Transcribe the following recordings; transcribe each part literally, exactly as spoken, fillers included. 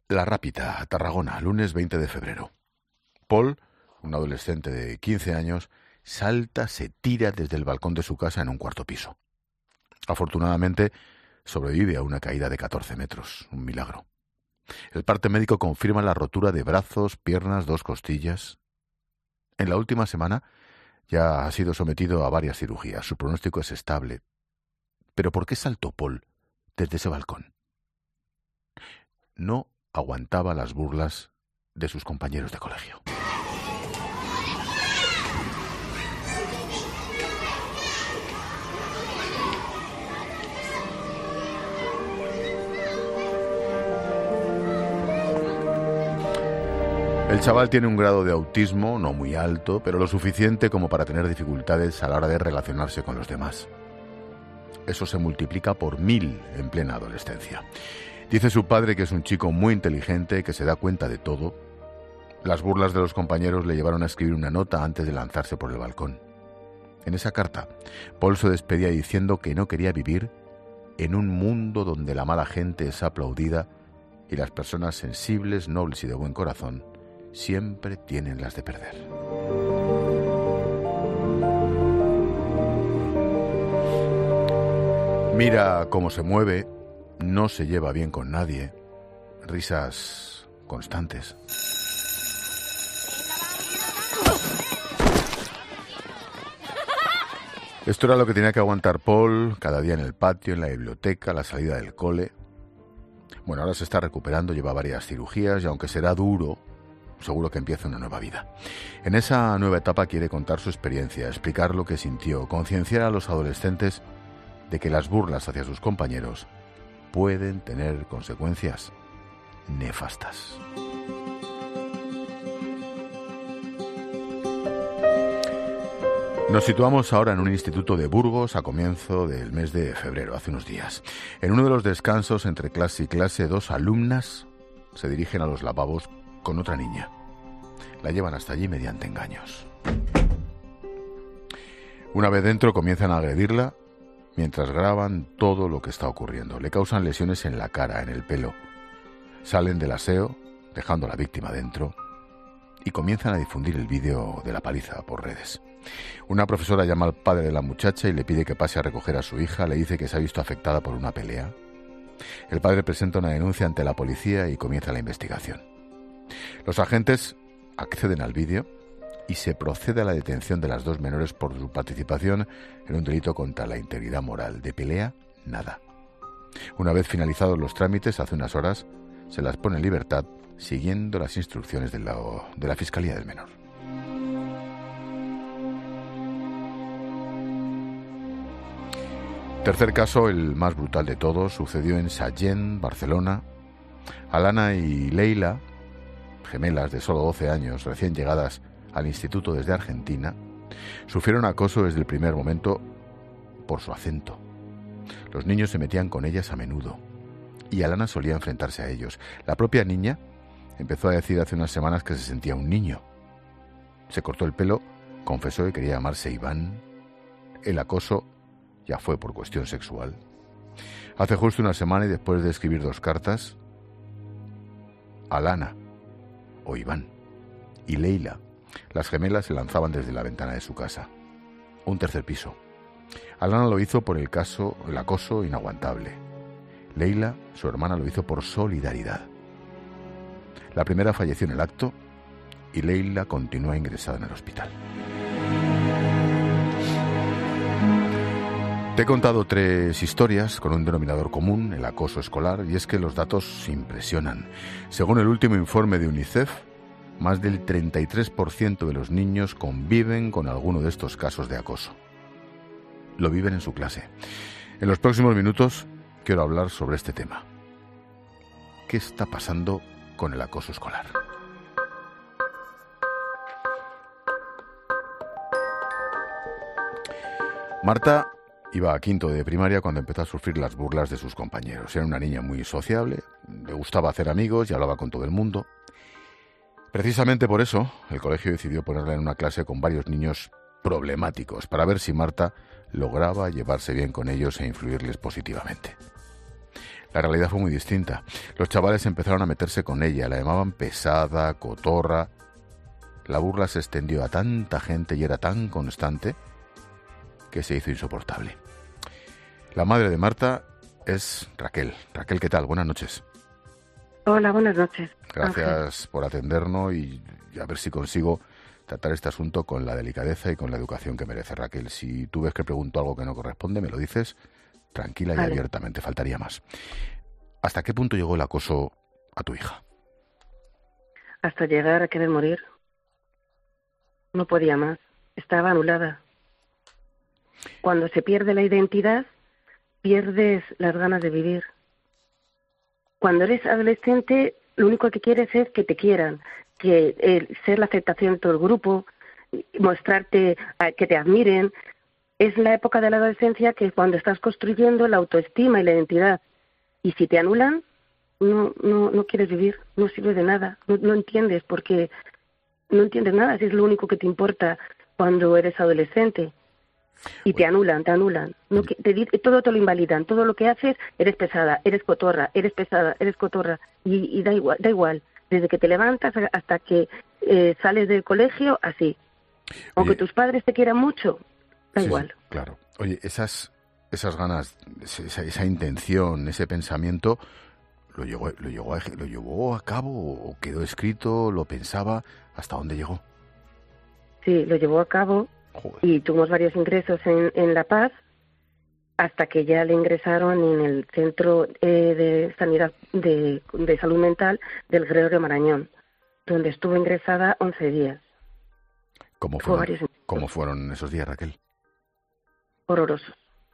La Rápita, Tarragona, lunes veinte de febrero. Paul, un adolescente de quince años, salta, se tira desde el balcón de su casa en un cuarto piso. Afortunadamente, sobrevive a una caída de catorce metros, un milagro. El parte médico confirma la rotura de brazos, piernas, dos costillas. En la última semana ya ha sido sometido a varias cirugías. Su pronóstico es estable. ¿Pero por qué saltó Paul desde ese balcón? No aguantaba las burlas de sus compañeros de colegio. El chaval tiene un grado de autismo no muy alto, pero lo suficiente como para tener dificultades a la hora de relacionarse con los demás. Eso se multiplica por mil en plena adolescencia. Dice su padre que es un chico muy inteligente, que se da cuenta de todo. Las burlas de los compañeros le llevaron a escribir una nota antes de lanzarse por el balcón. En esa carta, Paul se despedía diciendo que no quería vivir en un mundo donde la mala gente es aplaudida y las personas sensibles, nobles y de buen corazón siempre tienen las de perder. Mira cómo se mueve, no se lleva bien con nadie, risas constantes. Esto era lo que tenía que aguantar Paul cada día en el patio, en la biblioteca, a la salida del cole. Bueno, ahora se está recuperando, lleva varias cirugías y aunque será duro, seguro que empieza una nueva vida. En esa nueva etapa quiere contar su experiencia, explicar lo que sintió, concienciar a los adolescentes de que las burlas hacia sus compañeros pueden tener consecuencias nefastas. Nos situamos ahora en un instituto de Burgos a comienzo del mes de febrero, hace unos días. En uno de los descansos entre clase y clase, dos alumnas se dirigen a los lavabos con otra niña. La llevan hasta allí mediante engaños. Una vez dentro comienzan a agredirla mientras graban todo lo que está ocurriendo. Le causan lesiones en la cara, en el pelo. Salen del aseo, dejando a la víctima dentro, y comienzan a difundir el vídeo de la paliza por redes. Una profesora llama al padre de la muchacha y le pide que pase a recoger a su hija. Le dice que se ha visto afectada por una pelea. El padre presenta una denuncia ante la policía y comienza la investigación. Los agentes acceden al vídeo y se procede a la detención de las dos menores por su participación en un delito contra la integridad moral. De pelea, nada. Una vez finalizados los trámites, hace unas horas, se las pone en libertad siguiendo las instrucciones de la, de la Fiscalía del Menor. Tercer caso, el más brutal de todos, sucedió en Sallent, Barcelona. Alana y Leila, gemelas de solo doce años, recién llegadas al instituto desde Argentina, sufrieron acoso desde el primer momento por su acento. Los niños se metían con ellas a menudo y Alana solía enfrentarse a ellos. La propia niña empezó a decir hace unas semanas que se sentía un niño. Se cortó el pelo, confesó que quería llamarse Iván. El acoso ya fue por cuestión sexual. Hace justo una semana y después de escribir dos cartas, Alana o Iván y Leila, las gemelas, se lanzaban desde la ventana de su casa, un tercer piso. Alana lo hizo por el caso, el acoso inaguantable. Leila, su hermana, lo hizo por solidaridad. La primera falleció en el acto y Leila continúa ingresada en el hospital. Te he contado tres historias con un denominador común, el acoso escolar, y es que los datos impresionan. Según el último informe de UNICEF, más del treinta y tres por ciento de los niños conviven con alguno de estos casos de acoso. Lo viven en su clase. En los próximos minutos quiero hablar sobre este tema. ¿Qué está pasando con el acoso escolar? Marta iba a quinto de primaria cuando empezó a sufrir las burlas de sus compañeros. Era una niña muy sociable, le gustaba hacer amigos y hablaba con todo el mundo. Precisamente por eso, el colegio decidió ponerla en una clase con varios niños problemáticos, para ver si Marta lograba llevarse bien con ellos e influirles positivamente. La realidad fue muy distinta. Los chavales empezaron a meterse con ella, la llamaban pesada, cotorra. La burla se extendió a tanta gente y era tan constante que se hizo insoportable. La madre de Marta es Raquel. Raquel, ¿qué tal? Buenas noches. Hola, buenas noches. Gracias Ángel. por atendernos y a ver si consigo tratar este asunto con la delicadeza y con la educación que merece. Raquel, si tú ves que pregunto algo que no corresponde, me lo dices tranquila y Vale. abiertamente, faltaría más. ¿Hasta qué punto llegó el acoso a tu hija? Hasta llegar a querer morir. No podía más. Estaba anulada. Cuando se pierde la identidad, pierdes las ganas de vivir. Cuando eres adolescente, lo único que quieres es que te quieran, que eh, ser la aceptación de todo el grupo, mostrarte, a, que te admiren. Es la época de la adolescencia que es cuando estás construyendo la autoestima y la identidad. Y si te anulan, no no no quieres vivir, no sirve de nada, no, no entiendes, porque no entiendes nada, si es lo único que te importa cuando eres adolescente. Y te anulan, te anulan. No, te, todo te lo invalidan. Todo lo que haces, eres pesada, eres cotorra, eres pesada, eres cotorra. Y, y da igual, da igual. Desde que te levantas hasta que eh, sales del colegio, así. Aunque Oye, tus padres te quieran mucho, da sí, igual. sí, claro. Oye, esas, esas ganas, esa, esa intención, ese pensamiento, ¿lo llevó, lo, llevó a, ¿lo llevó a cabo o quedó escrito, lo pensaba? ¿Hasta dónde llegó? Sí, lo llevó a cabo. Joder. Y tuvimos varios ingresos en, en La Paz, hasta que ya le ingresaron en el Centro eh, de Sanidad de, de Salud Mental del Gregorio Marañón, donde estuvo ingresada once días. ¿Cómo fueron, ¿Cómo fueron esos días, Raquel? Horrorosos.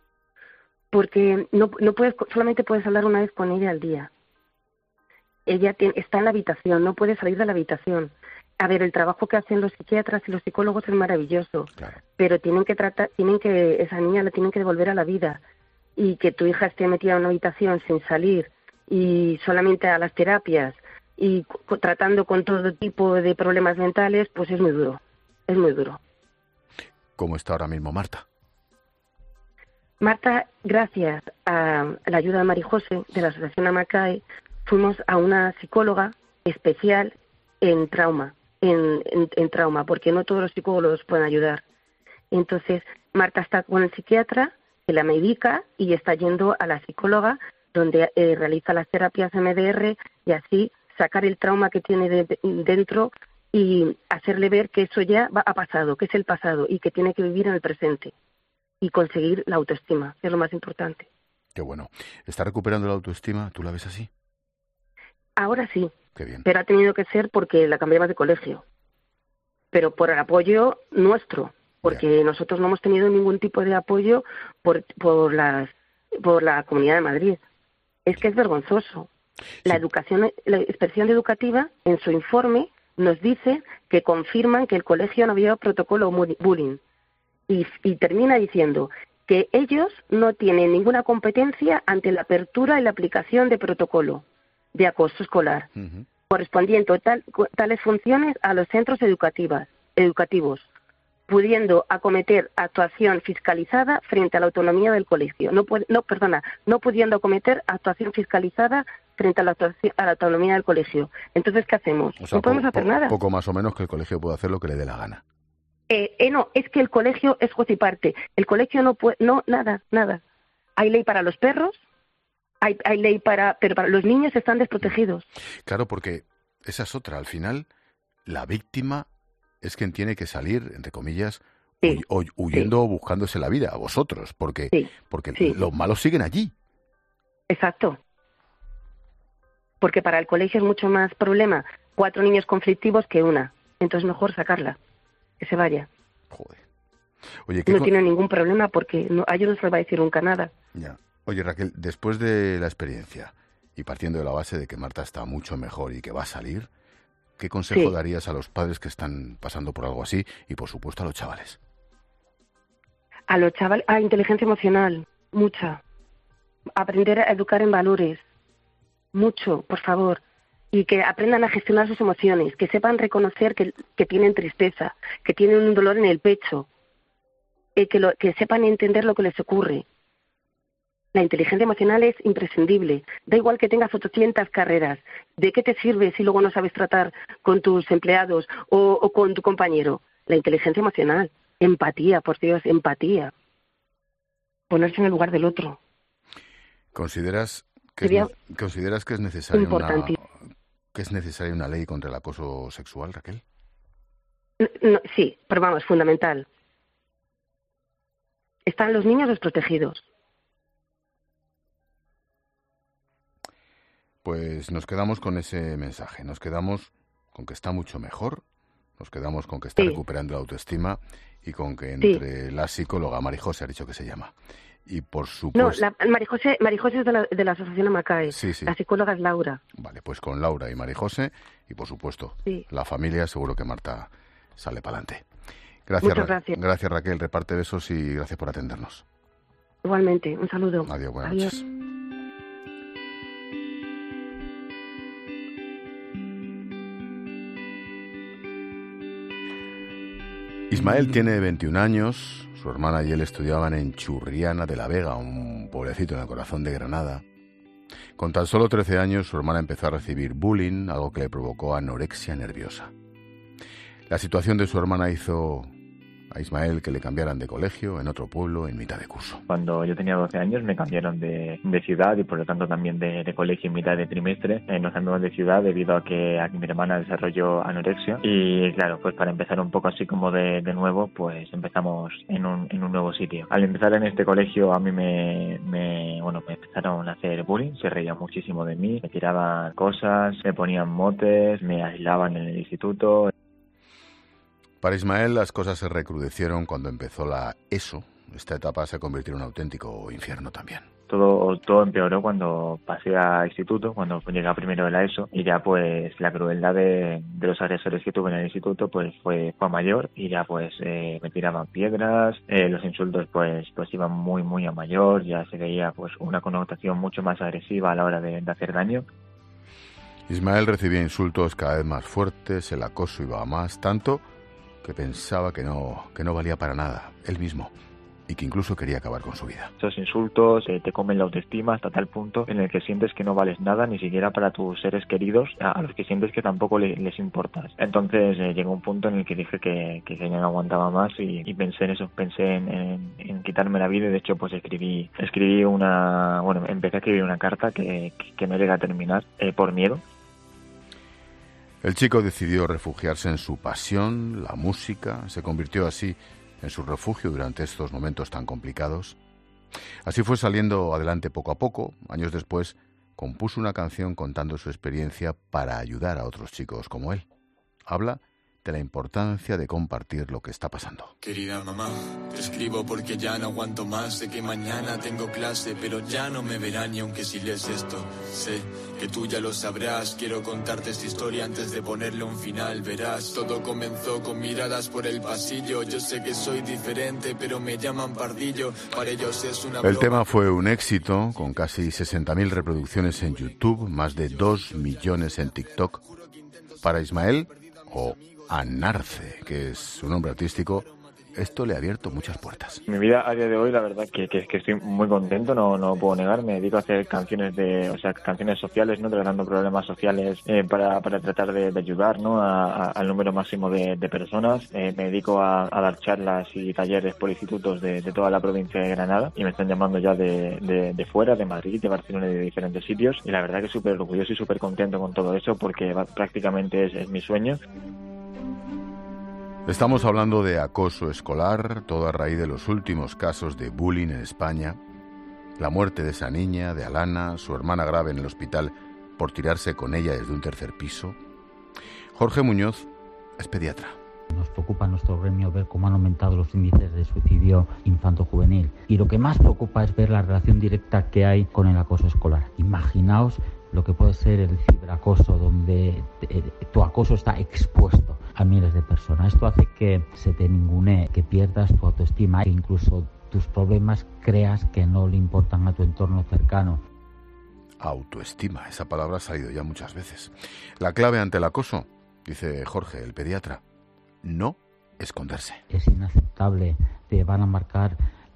Porque no, no puedes, solamente puedes hablar una vez con ella al día. Ella tiene, está en la habitación, no puede salir de la habitación. A ver, el trabajo que hacen los psiquiatras y los psicólogos es maravilloso, claro. Pero tienen que tratar, tienen que, esa niña la tienen que devolver a la vida, y que tu hija esté metida en una habitación sin salir y solamente a las terapias y c- tratando con todo tipo de problemas mentales, pues es muy duro, es muy duro. ¿Cómo está ahora mismo Marta? Marta, gracias a la ayuda de María José de la Asociación Amacae, fuimos a una psicóloga especial en trauma. En, en, en trauma, porque no todos los psicólogos pueden ayudar. Entonces, Marta está con el psiquiatra, que la medica, y está yendo a la psicóloga, donde eh, realiza las terapias M D R, y así sacar el trauma que tiene de, de, dentro y hacerle ver que eso ya va, ha pasado, que es el pasado, y que tiene que vivir en el presente, y conseguir la autoestima, que es lo más importante. Qué bueno. ¿Está recuperando la autoestima? ¿Tú la ves así? Ahora sí. Qué bien. Pero ha tenido que ser porque la cambiamos de colegio. Pero por el apoyo nuestro, porque yeah. nosotros no hemos tenido ningún tipo de apoyo por, por, las, por la Comunidad de Madrid. Es que es vergonzoso. La sí. educación, la inspección educativa, en su informe, nos dice que confirman que el colegio no había protocolo bullying. Y, y termina diciendo que ellos no tienen ninguna competencia ante la apertura y la aplicación de protocolo de acoso escolar, uh-huh. correspondiendo tal, tales funciones a los centros educativas, educativos, pudiendo acometer actuación fiscalizada frente a la autonomía del colegio. No, no, perdona, no pudiendo acometer actuación fiscalizada frente a la, a la autonomía del colegio. Entonces, ¿qué hacemos? O sea, no podemos po, hacer po, nada. Poco más o menos que el colegio puede hacer lo que le dé la gana. Eh, eh, no, es que el colegio es juez y parte. El colegio no puede, no, nada, nada. Hay ley para los perros. Hay, hay ley para, pero para los niños están desprotegidos. Claro, porque esa es otra. Al final, la víctima es quien tiene que salir, entre comillas, sí, huy, huyendo sí. o buscándose la vida, a vosotros, porque, sí, porque sí. los malos siguen allí. Exacto. Porque para el colegio es mucho más problema cuatro niños conflictivos que una. Entonces mejor sacarla, que se vaya. Joder. Oye, ¿qué no con... tiene ningún problema porque no, a ellos no se les va a decir nunca nada. Ya. Oye, Raquel, después de la experiencia y partiendo de la base de que Marta está mucho mejor y que va a salir, ¿qué consejo sí. darías a los padres que están pasando por algo así y, por supuesto, a los chavales? A los chavales, a inteligencia emocional, mucha. Aprender a educar en valores, mucho, por favor. Y que aprendan a gestionar sus emociones, que sepan reconocer que, que tienen tristeza, que tienen un dolor en el pecho, eh, que, lo, que sepan entender lo que les ocurre. La inteligencia emocional es imprescindible. Da igual que tengas ochocientas carreras. ¿De qué te sirve si luego no sabes tratar con tus empleados o, o con tu compañero? La inteligencia emocional. Empatía, por Dios, empatía. Ponerse en el lugar del otro. ¿Consideras que, es, ¿consideras que es necesaria una, que es necesaria una ley contra el acoso sexual, Raquel? No, sí, pero vamos, fundamental. Están los niños desprotegidos. Pues nos quedamos con ese mensaje, nos quedamos con que está mucho mejor, nos quedamos con que está sí. recuperando la autoestima y con que entre sí. la psicóloga Marijose ha dicho que se llama. Y por supuesto... No, la, Marijose, Marijose es de la, de la asociación Amacae, sí, sí. La psicóloga es Laura. Vale, pues con Laura y Marijose y por supuesto sí. la familia, seguro que Marta sale para adelante. Gracias, Muchas gracias. Ra- gracias Raquel, reparte besos y gracias por atendernos. Igualmente, un saludo. Adiós, buenas Adiós. noches. Ismael tiene veintiún años, su hermana y él estudiaban en Churriana de la Vega, un pueblecito en el corazón de Granada. Con tan solo trece años, su hermana empezó a recibir bullying, algo que le provocó anorexia nerviosa. La situación de su hermana hizo a Ismael que le cambiaran de colegio en otro pueblo en mitad de curso. Cuando yo tenía doce años me cambiaron de, de ciudad y por lo tanto también de, de colegio en mitad de trimestre. Eh, nos cambiamos de ciudad debido a que, a que mi hermana desarrolló anorexia y claro, pues para empezar un poco así como de, de nuevo, pues empezamos en un, en un nuevo sitio. Al empezar en este colegio a mí me, me, bueno, me empezaron a hacer bullying, se reían muchísimo de mí, me tiraban cosas, me ponían motes, me aislaban en el instituto. Para Ismael las cosas se recrudecieron cuando empezó la ESO. Esta etapa se convirtió en un auténtico infierno también. Todo, todo empeoró cuando pasé a instituto, cuando llegué a primero de la ESO y ya pues la crueldad de, de los agresores que tuve en el instituto pues fue, fue mayor y ya pues eh, me tiraban piedras, eh, los insultos pues pues iban muy muy a mayor, ya se veía pues una connotación mucho más agresiva a la hora de, de hacer daño. Ismael recibía insultos cada vez más fuertes, el acoso iba a más, tanto que pensaba que no, que no valía para nada, él mismo, y que incluso quería acabar con su vida. Esos insultos eh, te comen la autoestima hasta tal punto en el que sientes que no vales nada, ni siquiera para tus seres queridos, a, a los que sientes que tampoco le, les importas. Entonces eh, llegó un punto en el que dije que, que, que ya no aguantaba más y, y pensé en eso, pensé en, en, en quitarme la vida y de hecho pues escribí escribí una, bueno, empecé a escribir una carta que, que, que no llegué a terminar eh, por miedo. El chico decidió refugiarse en su pasión, la música, se convirtió así en su refugio durante estos momentos tan complicados. Así fue saliendo adelante poco a poco. Años después, compuso una canción contando su experiencia para ayudar a otros chicos como él. Habla de la importancia de compartir lo que está pasando. Querida mamá, te escribo porque ya no aguanto más. Sé que mañana tengo clase, pero ya no me verán ni aunque si lees esto. Sé que tú ya lo sabrás. Quiero contarte esta historia antes de ponerle un final. Verás, todo comenzó con miradas por el pasillo. Yo sé que soy diferente, pero me llaman pardillo. Para ellos es una broma. El tema fue un éxito, con casi sesenta mil reproducciones en YouTube, más de dos millones en TikTok. Para Ismael, o Anarce, que es su nombre artístico, esto le ha abierto muchas puertas. Mi vida a día de hoy, la verdad que, que, que estoy muy contento, no no puedo negar. Me dedico a hacer canciones de, o sea, canciones sociales, no tratando problemas sociales eh, para, para tratar de, de ayudar, ¿no? A, a, al número máximo de, de personas. Eh, me dedico a, a dar charlas y talleres por institutos de, de toda la provincia de Granada y me están llamando ya de, de, de fuera, de Madrid, de Barcelona y de diferentes sitios. Y la verdad que súper orgulloso y súper contento con todo eso porque prácticamente es, es mi sueño. Estamos hablando de acoso escolar, todo a raíz de los últimos casos de bullying en España, la muerte de esa niña, de Alana, su hermana grave en el hospital por tirarse con ella desde un tercer piso. Jorge Muñoz es pediatra. Nos preocupa en nuestro gremio ver cómo han aumentado los índices de suicidio infanto-juvenil y lo que más preocupa es ver la relación directa que hay con el acoso escolar. Imaginaos lo que puede ser el ciberacoso, donde tu acoso está expuesto a miles de personas. Esto hace que se te ningunee, que pierdas tu autoestima e incluso tus problemas creas que no le importan a tu entorno cercano. Autoestima, esa palabra ha salido ya muchas veces. La clave ante el acoso, dice Jorge, el pediatra, no esconderse. Es inaceptable, te van a marcar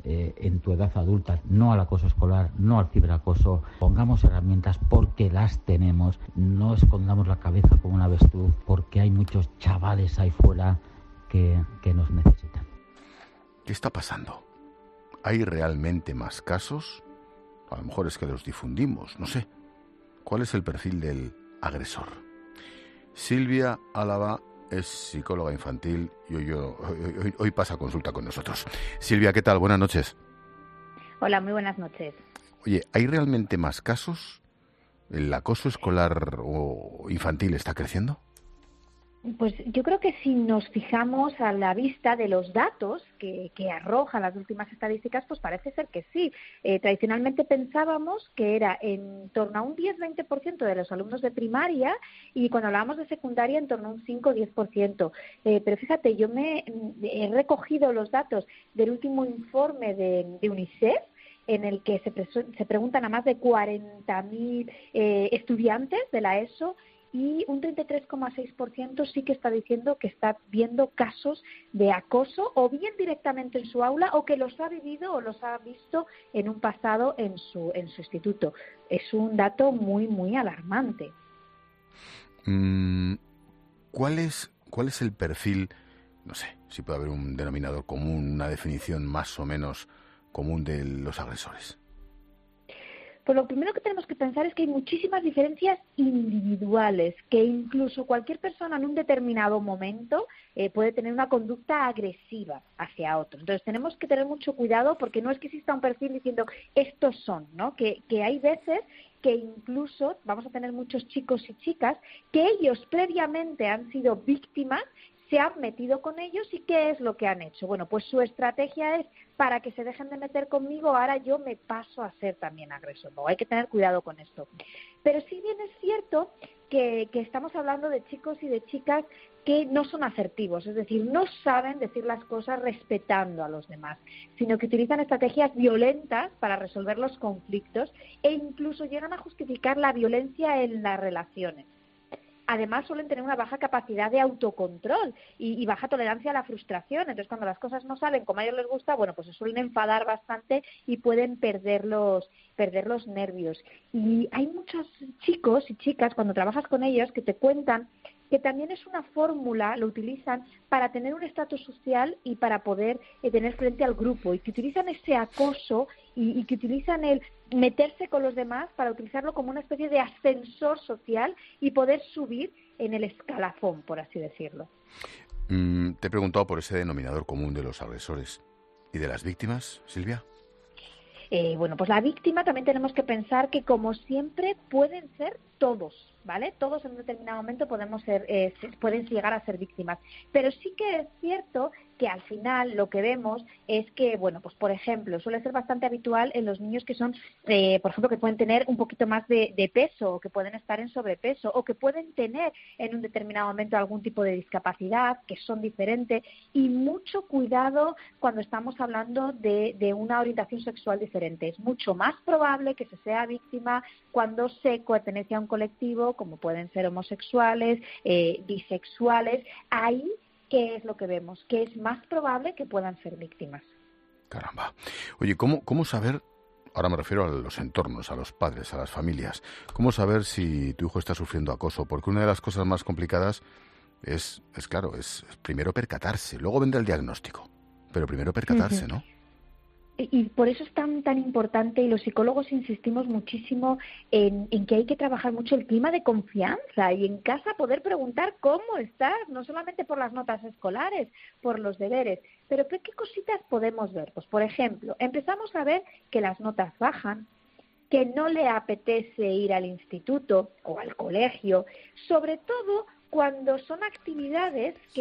eh, en tu edad adulta, no al acoso escolar, no al ciberacoso. Pongamos herramientas porque las tenemos, no escondamos la cabeza como una avestruz, porque hay muchos chavales ahí fuera que, que nos necesitan. ¿Qué está pasando? ¿Hay realmente más casos? A lo mejor es que los difundimos, no sé. ¿Cuál es el perfil del agresor? Silvia Álava es psicóloga infantil y hoy, hoy, hoy, hoy pasa consulta con nosotros. Silvia, ¿qué tal? Buenas noches. Hola, muy buenas noches. Oye, ¿hay realmente más casos? ¿El acoso escolar o infantil está creciendo? Pues yo creo que si nos fijamos a la vista de los datos que, que arrojan las últimas estadísticas, pues parece ser que sí. Eh, tradicionalmente pensábamos que era en torno a un diez a veinte por ciento de los alumnos de primaria y cuando hablábamos de secundaria en torno a un cinco a diez por ciento. Eh, pero fíjate, yo me he recogido los datos del último informe de, de UNICEF, en el que se, pre- se preguntan a más de cuarenta mil eh, estudiantes de la ESO, y un treinta y tres coma seis por ciento sí que está diciendo que está viendo casos de acoso, o bien directamente en su aula, o que los ha vivido o los ha visto en un pasado en su, en su instituto. Es un dato muy, muy alarmante. Mm, ¿cuál es, cuál es el perfil? No sé, si puede haber un denominador común, una definición más o menos común de los agresores. Pues lo primero que tenemos que pensar es que hay muchísimas diferencias individuales, que incluso cualquier persona en un determinado momento eh, puede tener una conducta agresiva hacia otros. Entonces tenemos que tener mucho cuidado porque no es que exista un perfil diciendo estos son, ¿no? Que, que hay veces que incluso vamos a tener muchos chicos y chicas que ellos previamente han sido víctimas, se han metido con ellos y ¿qué es lo que han hecho? Bueno, pues su estrategia es, para que se dejen de meter conmigo, ahora yo me paso a ser también agresor. No, hay que tener cuidado con esto. Pero sí bien es cierto que, que estamos hablando de chicos y de chicas que no son asertivos, es decir, no saben decir las cosas respetando a los demás, sino que utilizan estrategias violentas para resolver los conflictos e incluso llegan a justificar la violencia en las relaciones. Además, suelen tener una baja capacidad de autocontrol y, y baja tolerancia a la frustración. Entonces, cuando las cosas no salen como a ellos les gusta, bueno, pues se suelen enfadar bastante y pueden perder los, perder los nervios. Y hay muchos chicos y chicas, cuando trabajas con ellos, que te cuentan que también es una fórmula, lo utilizan para tener un estatus social y para poder eh, tener frente al grupo, y que utilizan ese acoso y, y que utilizan el meterse con los demás para utilizarlo como una especie de ascensor social y poder subir en el escalafón, por así decirlo. Mm, te he preguntado por ese denominador común de los agresores. ¿Y de las víctimas, Silvia? Eh, bueno, pues la víctima también tenemos que pensar que, como siempre, pueden ser todos, ¿vale? Todos en un determinado momento podemos ser, eh, pueden llegar a ser víctimas. Pero sí que es cierto que al final lo que vemos es que, bueno, pues por ejemplo, suele ser bastante habitual en los niños que son, eh, por ejemplo, que pueden tener un poquito más de, de peso, o que pueden estar en sobrepeso, o que pueden tener en un determinado momento algún tipo de discapacidad, que son diferentes, y mucho cuidado cuando estamos hablando de, de una orientación sexual diferente. Es mucho más probable que se sea víctima cuando se pertenece a un colectivo, como pueden ser homosexuales, eh, bisexuales. Ahí, ¿qué es lo que vemos? Que es más probable que puedan ser víctimas. Caramba. Oye, ¿cómo, cómo saber, ahora me refiero a los entornos, a los padres, a las familias, cómo saber si tu hijo está sufriendo acoso? Porque una de las cosas más complicadas es, es claro, es, es primero percatarse, luego vendrá el diagnóstico, pero primero percatarse, ¿no? Y por eso es tan tan importante, y los psicólogos insistimos muchísimo en, en que hay que trabajar mucho el clima de confianza, y en casa poder preguntar cómo estás, no solamente por las notas escolares, por los deberes. Pero ¿qué, qué cositas podemos ver? Pues, por ejemplo, empezamos a ver que las notas bajan, que no le apetece ir al instituto o al colegio, sobre todo cuando son actividades que